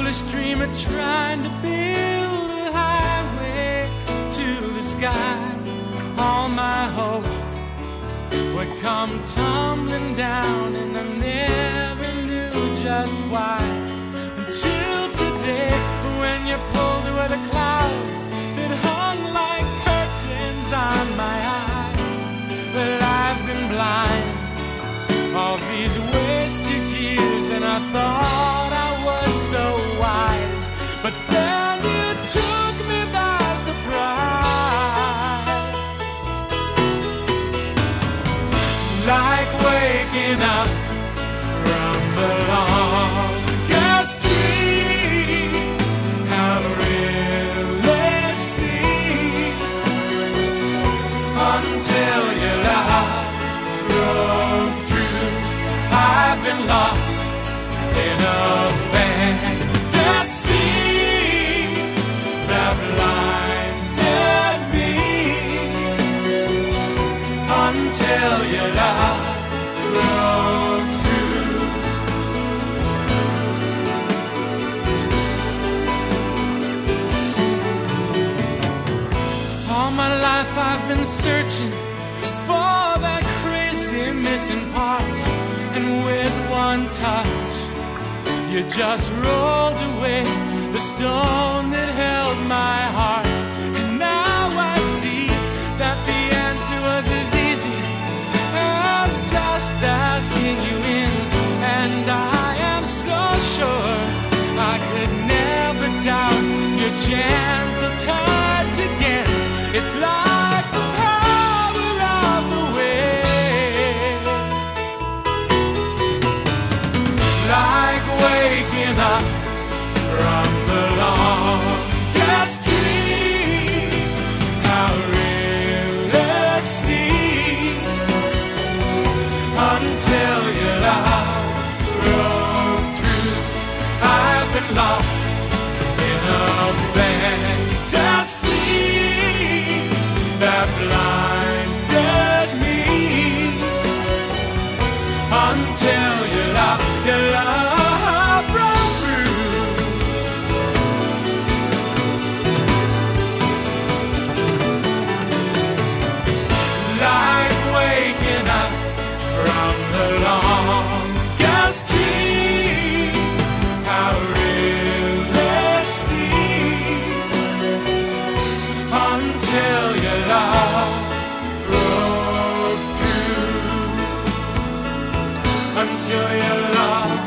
foolish dreamer trying to build a highway to the sky. All my hopes would come tumbling down, and I never knew just why. Until today, when you pulled away the clouds that hung like curtains on my eyes. Well, I've been blind all these wasted years, and I thought I was so wise. But then you took me by surprise, like waking up from the longest dream. How really see until your light broke through. I've been lost in a fantasy that blinded me until your light broke through. All my life I've been searching for that crazy missing part, and with one touch you just rolled away the stone that held my heart. And now I see that the answer was as easy as just asking you in. And I am so sure I could never doubt your gentle touch again. It's like the power of the wind, like waking up from the longest dream. How really see until your light broke through. I've been lost in a fantasy that blinded me until your love broke through. Like waking up from the longest dream. How really see until your love broke through. Until your love